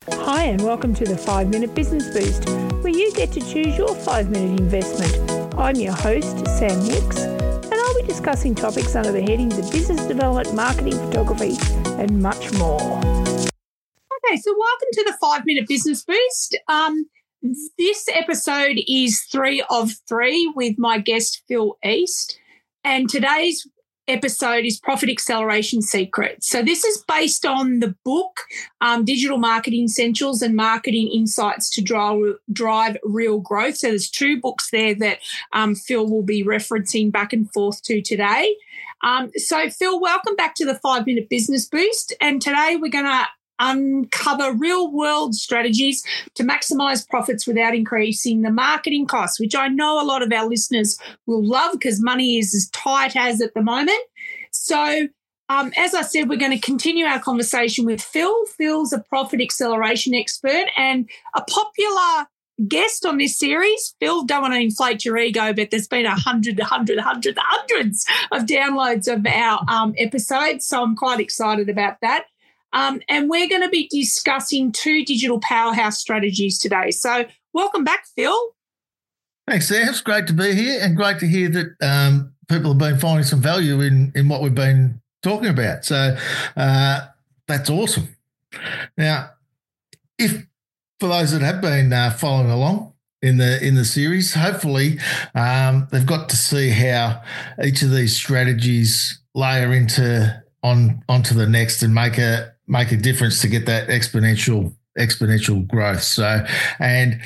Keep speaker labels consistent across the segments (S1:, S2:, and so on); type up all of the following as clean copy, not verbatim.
S1: Hi and welcome to the 5 Minute Business Boost, where you get to choose your 5-minute investment. I'm your host, Sam Hicks, and I'll be discussing topics under the headings of business development, marketing, photography, and much more. Okay, so welcome to the 5 Minute Business Boost. This episode is 3 of 3 with my guest, Phil East, and today's episode is Profit Acceleration Secrets. So this is based on the book, Digital Marketing Essentials and Marketing Insights to Drive Real Growth. So there's 2 books there that Phil will be referencing back and forth to today. So Phil, welcome back to the 5 Minute Business Boost. And today we're going to uncover real-world strategies to maximise profits without increasing the marketing costs, which I know a lot of our listeners will love because money is as tight as at the moment. So as I said, we're going to continue our conversation with Phil. Phil's a profit acceleration expert and a popular guest on this series. Phil, don't want to inflate your ego, but there's been hundreds of downloads of our episodes, so I'm quite excited about that. And we're going to be discussing 2 digital powerhouse strategies today. So welcome back, Phil.
S2: Thanks, Sam. It's great to be here and great to hear that people have been finding some value in what we've been talking about. So that's awesome. Now, for those that have been following along in the series, hopefully they've got to see how each of these strategies layer onto the next and make a difference to get that exponential growth. So, and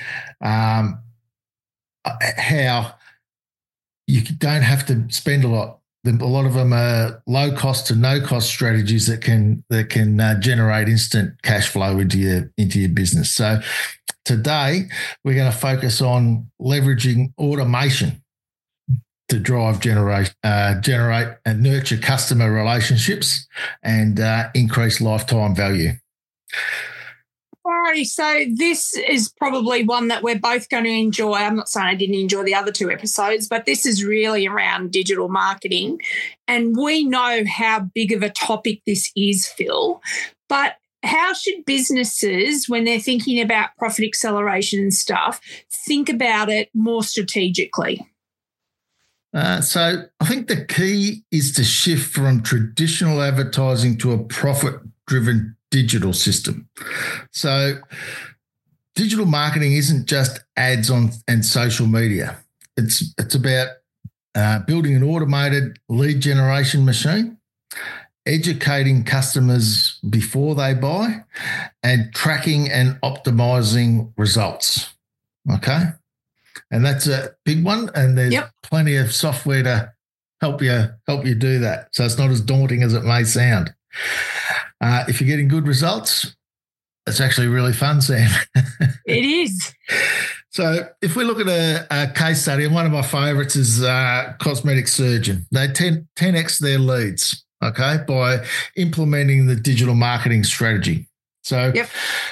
S2: how you don't have to spend a lot. A lot of them are low cost to no cost strategies that can generate instant cash flow into your business. So today we're going to focus on leveraging automation to generate and nurture customer relationships and increase lifetime value.
S1: Alrighty, so this is probably one that we're both going to enjoy. I'm not saying I didn't enjoy the other 2 episodes, but this is really around digital marketing. And we know how big of a topic this is, Phil. But how should businesses, when they're thinking about profit acceleration and stuff, think about it more strategically?
S2: So I think the key is to shift from traditional advertising to a profit-driven digital system. So digital marketing isn't just ads and social media. It's about building an automated lead generation machine, educating customers before they buy, and tracking and optimizing results. Okay? And that's a big one, and there's plenty of software to help you do that. So it's not as daunting as it may sound. If you're getting good results, it's actually really fun, Sam.
S1: It is.
S2: So if we look at a case study, and one of my favourites is cosmetic surgeon. They 10x their leads, okay, by implementing the digital marketing strategy. So they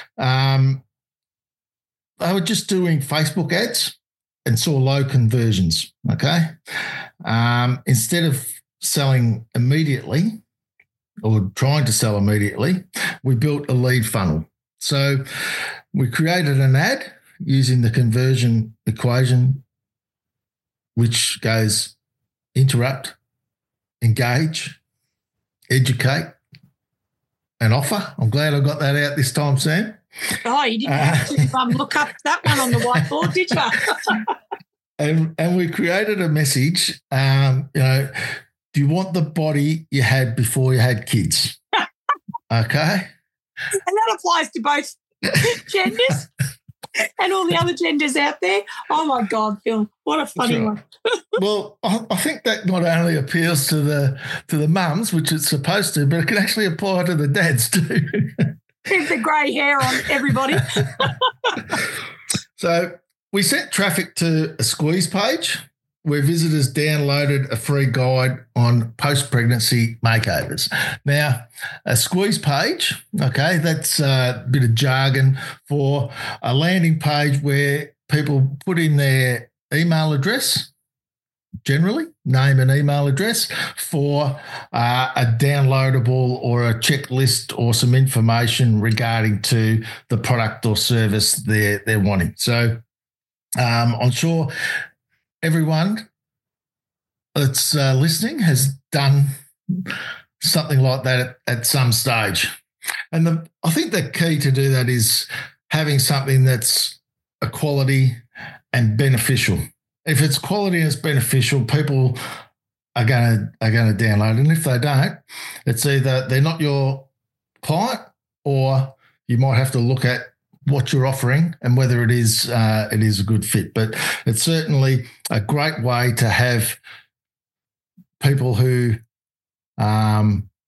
S2: were just doing Facebook ads and saw low conversions, okay? Instead of selling immediately or trying to sell immediately, we built a lead funnel. So we created an ad using the conversion equation, which goes interrupt, engage, educate, and offer. I'm glad I got that out this time, Sam.
S1: Oh, you didn't have to look up that one on the whiteboard, did you?
S2: and we created a message, do you want the body you had before you had kids? Okay.
S1: And that applies to both genders and all the other genders out there. Oh, my God, Phil, what a funny one.
S2: Well, I think that not only appeals to the mums, which it's supposed to, but it can actually apply to the dads too.
S1: Keep the grey hair on everybody.
S2: So we sent traffic to a squeeze page where visitors downloaded a free guide on post-pregnancy makeovers. Now, a squeeze page, okay, that's a bit of jargon for a landing page where people put in their email address generally, name and email address, for a downloadable or a checklist or some information regarding to the product or service they're wanting. So I'm sure everyone that's listening has done something like that at some stage. And I think the key to do that is having something that's a quality and beneficial. If it's quality and it's beneficial, people are going to download. And if they don't, it's either they're not your client, or you might have to look at what you're offering and whether it is a good fit. But it's certainly a great way to have people who are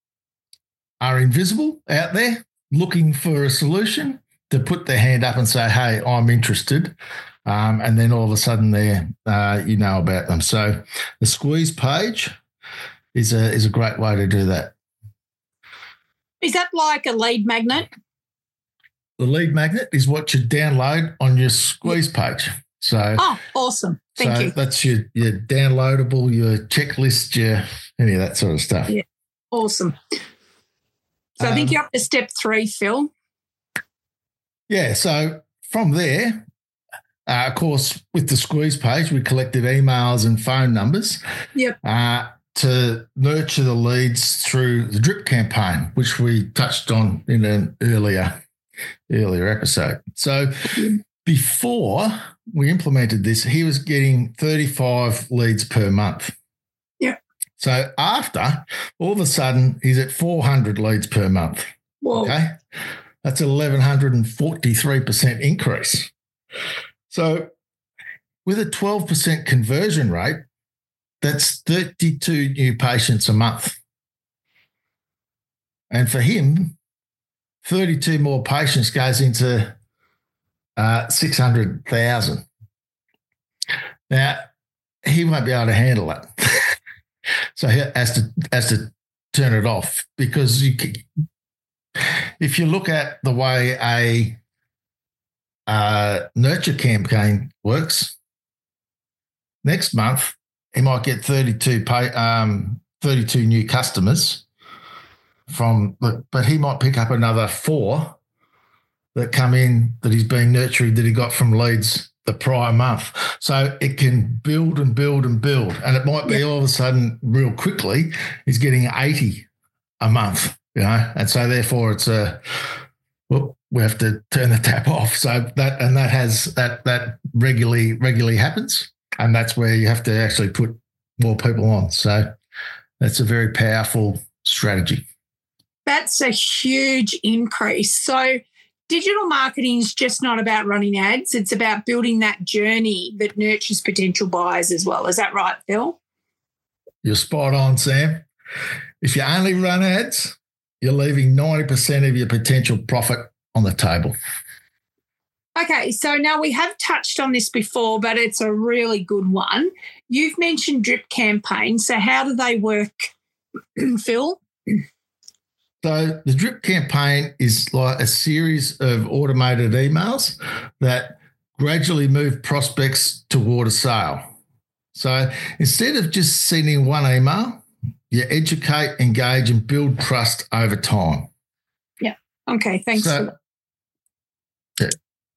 S2: invisible out there looking for a solution to put their hand up and say, hey, I'm interested. And then all of a sudden there, you know about them. So the squeeze page is a great way to do that.
S1: Is that like a lead magnet?
S2: The lead magnet is what you download on your squeeze page. So,
S1: awesome. Thank you.
S2: That's your downloadable, your checklist, any of that sort of stuff.
S1: Yeah, awesome. So I think you're up to step 3, Phil.
S2: Yeah, so from there, of course, with the squeeze page, we collected emails and phone numbers.
S1: Yep.
S2: To nurture the leads through the drip campaign, which we touched on in an earlier episode. So before we implemented this, he was getting 35 leads per month.
S1: Yeah.
S2: So after, all of a sudden, he's at 400 leads per month.
S1: Whoa.
S2: Okay. That's 1,143% increase. So with a 12% conversion rate, that's 32 new patients a month. And for him, 32 more patients goes into 600,000. Now, he won't be able to handle that. So he has to turn it off, because if you look at the way a nurture campaign works, next month he might get 32 new customers but he might pick up another 4 that come in that he's been nurturing that he got from leads the prior month. So it can build and build and build. And it might be all of a sudden, real quickly, he's getting 80 a month, and so therefore it's we have to turn the tap off. So that regularly happens. And that's where you have to actually put more people on. So that's a very powerful strategy.
S1: That's a huge increase. So digital marketing is just not about running ads. It's about building that journey that nurtures potential buyers as well. Is that right, Phil?
S2: You're spot on, Sam. If you only run ads, you're leaving 90% of your potential profit on the table.
S1: Okay, so now we have touched on this before, but it's a really good one. You've mentioned drip campaigns. So how do they work, Phil?
S2: So the drip campaign is like a series of automated emails that gradually move prospects toward a sale. So instead of just sending one email, you educate, engage, and build trust over time.
S1: Yeah. Okay, thanks for that.
S2: Yeah.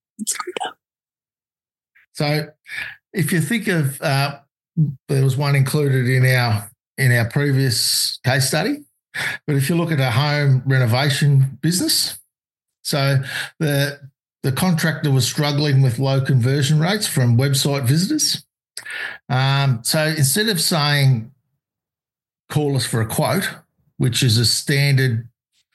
S2: So if you think of there was one included in our previous case study, but if you look at a home renovation business, so the contractor was struggling with low conversion rates from website visitors. So instead of saying, call us for a quote, which is a standard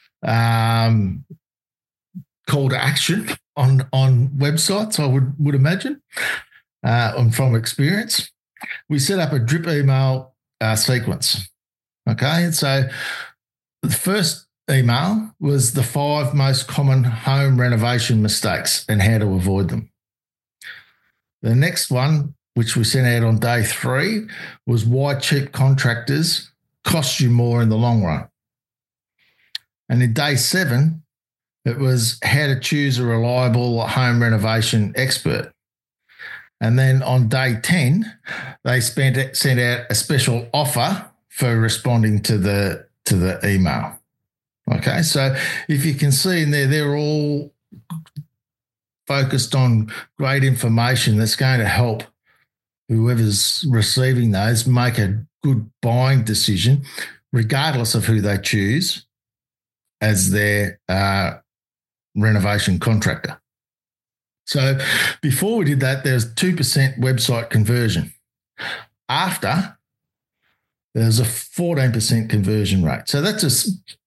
S2: call to action on websites, I would imagine, from experience, we set up a drip email sequence. Okay, so the first email was the 5 most common home renovation mistakes and how to avoid them. The next one, which we sent out on day 3, was why cheap contractors cost you more in the long run. And in day 7, it was how to choose a reliable home renovation expert. And then on day 10, they sent out a special offer for responding to the email. Okay, so if you can see in there, they're all focused on great information that's going to help whoever's receiving those make a good buying decision, regardless of who they choose as their renovation contractor. So before we did that, there was 2% website conversion. After, there's a 14% conversion rate. So that's a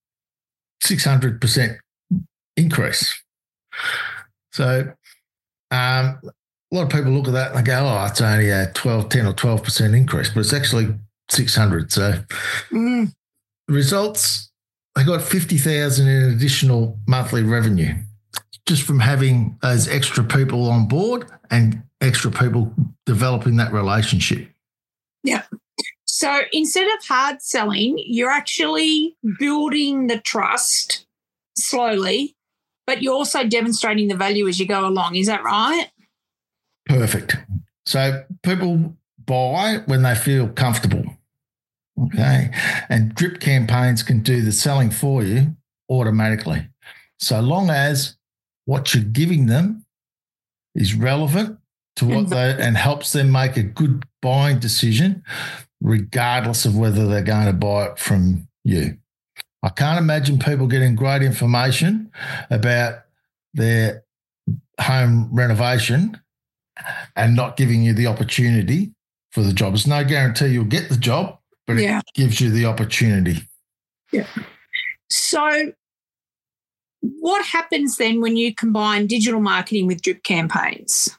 S2: 600% increase. So a lot of people look at that and they go, oh, it's only a 10 or 12% increase, but it's actually 600. So results, they got 50,000 in additional monthly revenue just from having those extra people on board and extra people developing that relationship.
S1: Yeah. So instead of hard selling, you're actually building the trust slowly, but you're also demonstrating the value as you go along. Is that right?
S2: Perfect. So people buy when they feel comfortable, okay? And drip campaigns can do the selling for you automatically, so long as what you're giving them is relevant to what and helps them make a good buying decision, regardless of whether they're going to buy it from you. I can't imagine people getting great information about their home renovation and not giving you the opportunity for the job. There's no guarantee you'll get the job, but it gives you the opportunity.
S1: Yeah. So what happens then when you combine digital marketing with drip campaigns?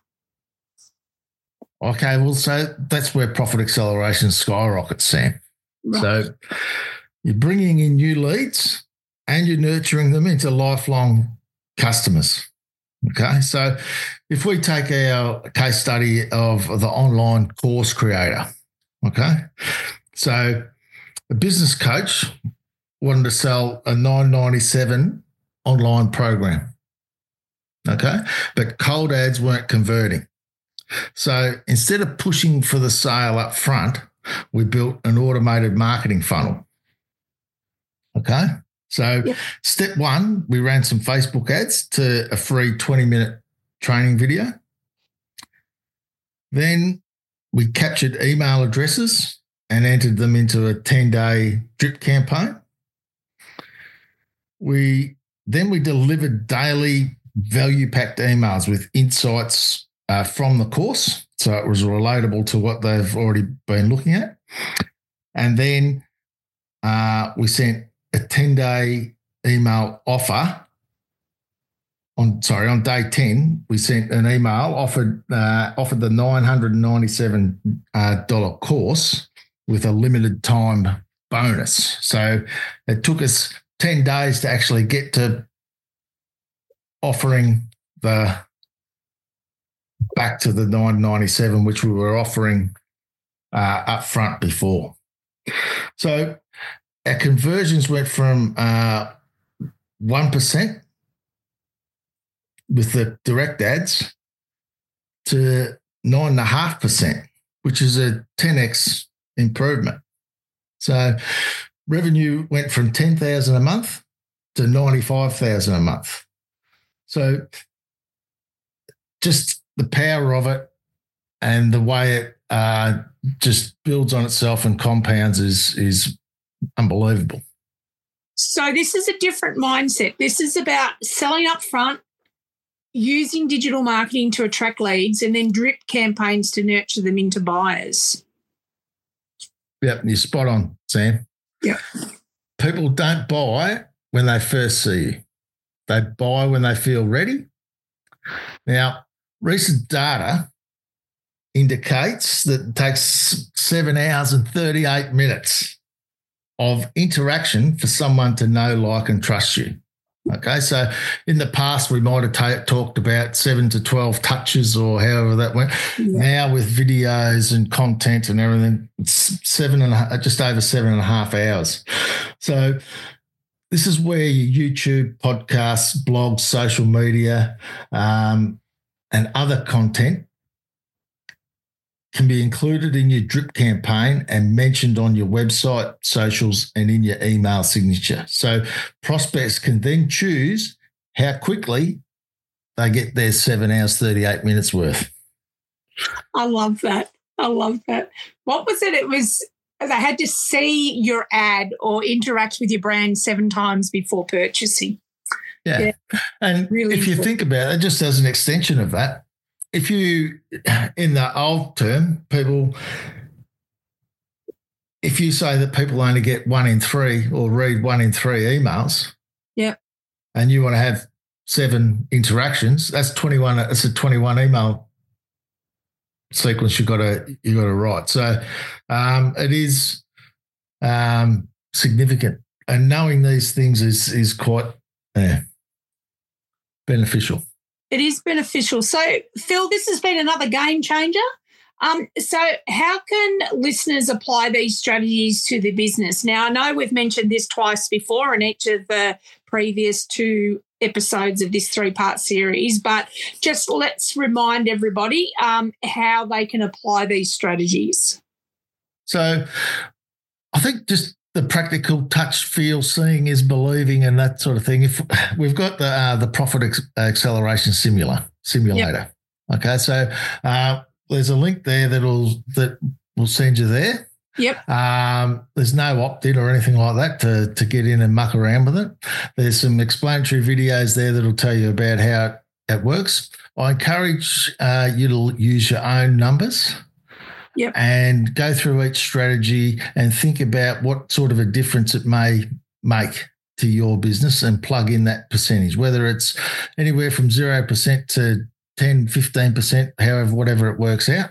S2: Okay, well, so that's where profit acceleration skyrockets, Sam. Right. So you're bringing in new leads and you're nurturing them into lifelong customers. Okay, so if we take our case study of the online course creator, okay, so a business coach wanted to sell a $9.97 online program, okay, but cold ads weren't converting. So instead of pushing for the sale up front, we built an automated marketing funnel. Okay. So step one, we ran some Facebook ads to a free 20-minute training video. Then we captured email addresses and entered them into a 10-day drip campaign. We delivered daily value-packed emails with insights from the course, so it was relatable to what they've already been looking at. And then we sent a 10-day email offer. On day 10, we sent an email offered the $997 course with a limited time bonus. So it took us 10 days to actually get to offering back to the $997, which we were offering up front before. So our conversions went from 1% with the direct ads to 9.5%, which is a 10x improvement. So revenue went from $10,000 a month to $95,000 a month. So just the power of it and the way it just builds on itself and compounds is unbelievable.
S1: So this is a different mindset. This is about selling up front, using digital marketing to attract leads, and then drip campaigns to nurture them into buyers.
S2: Yep, you're spot on, Sam.
S1: Yep.
S2: People don't buy when they first see you. They buy when they feel ready. Now, recent data indicates that it takes 7 hours and 38 minutes of interaction for someone to know, like, and trust you. Okay, so in the past, we might have talked about 7 to 12 touches or however that went. Yeah. Now with videos and content and everything, it's just over 7.5 hours. So this is where your YouTube, podcasts, blogs, social media, and other content can be included in your drip campaign and mentioned on your website, socials, and in your email signature. So prospects can then choose how quickly they get their 7 hours, 38 minutes worth.
S1: I love that. What was it? It was they had to see your ad or interact with your brand 7 times before purchasing.
S2: Yeah. And really if you think about it, just as an extension of that, if you, in the old term, if you say that people only get 1 in 3 or read 1 in 3 emails, and you want to have 7 interactions, that's 21. It's a 21 email sequence you've got to write. So it is significant, and knowing these things is quite beneficial.
S1: It is beneficial. So, Phil, this has been another game changer. So how can listeners apply these strategies to their business? Now, I know we've mentioned this twice before in each of the previous 2 episodes of this 3-part series, but just let's remind everybody how they can apply these strategies.
S2: So I think just the practical touch, feel, seeing is believing, and that sort of thing. If we've got the profit acceleration simulator. Yep. Okay, so there's a link there that will send you there.
S1: Yep.
S2: There's no opt-in or anything like that to get in and muck around with it. There's some explanatory videos there that'll tell you about how it works. I encourage you to use your own numbers.
S1: Yep.
S2: And go through each strategy and think about what sort of a difference it may make to your business and plug in that percentage, whether it's anywhere from 0% to 10, 15%, however, whatever it works out.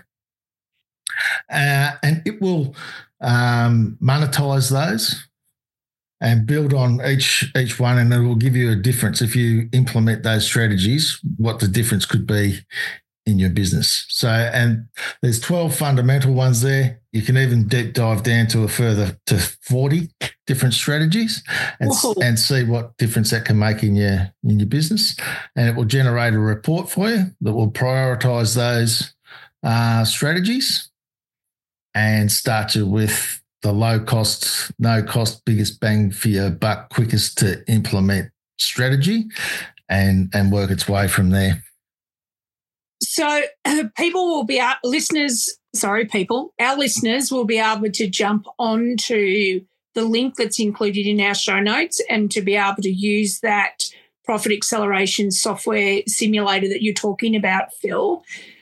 S2: And it will monetize those and build on each one, and it will give you a difference if you implement those strategies, what the difference could be in your business. So, and there's 12 fundamental ones there. You can even deep dive down to 40 different strategies and see what difference that can make in your business. And it will generate a report for you that will prioritize those strategies and start you with the low cost, no cost, biggest bang for your buck, quickest to implement strategy and work its way from there.
S1: So our listeners will be able to jump onto the link that's included in our show notes and to be able to use that profit acceleration software simulator that you're talking about, Phil.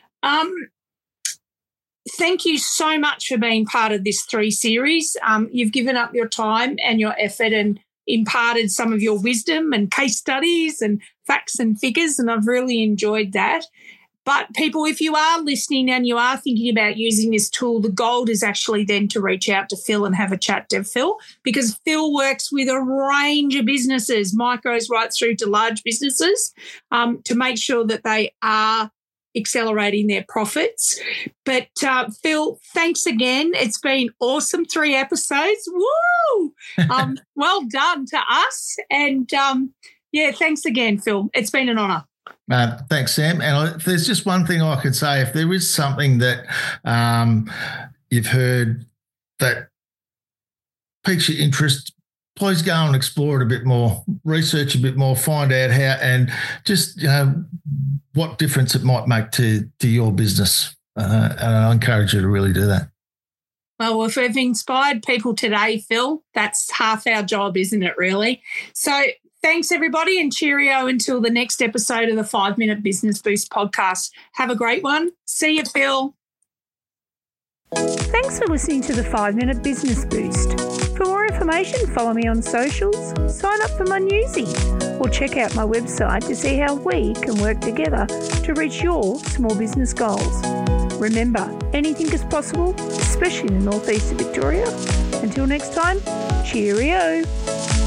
S1: Thank you so much for being part of this 3 series. You've given up your time and your effort and imparted some of your wisdom and case studies and facts and figures, and I've really enjoyed that. But people, if you are listening and you are thinking about using this tool, the gold is actually then to reach out to Phil and have a chat to Phil, because Phil works with a range of businesses, micros right through to large businesses, to make sure that they are accelerating their profits. But Phil, thanks again. It's been awesome, 3 episodes. Woo! Well done to us. And, thanks again, Phil. It's been an honour.
S2: Thanks, Sam. And there's just one thing I could say. If there is something that you've heard that piques your interest, please go and explore it a bit more, research a bit more, find out how, and just what difference it might make to your business. And I encourage you to really do that.
S1: Well, if we've inspired people today, Phil, that's half our job, isn't it, really? So thanks, everybody, and cheerio until the next episode of the 5-Minute Business Boost podcast. Have a great one. See you, Phil. Thanks for listening to the 5-Minute Business Boost. For more information, follow me on socials, sign up for my newsies, or check out my website to see how we can work together to reach your small business goals. Remember, anything is possible, especially in the northeast of Victoria. Until next time, cheerio.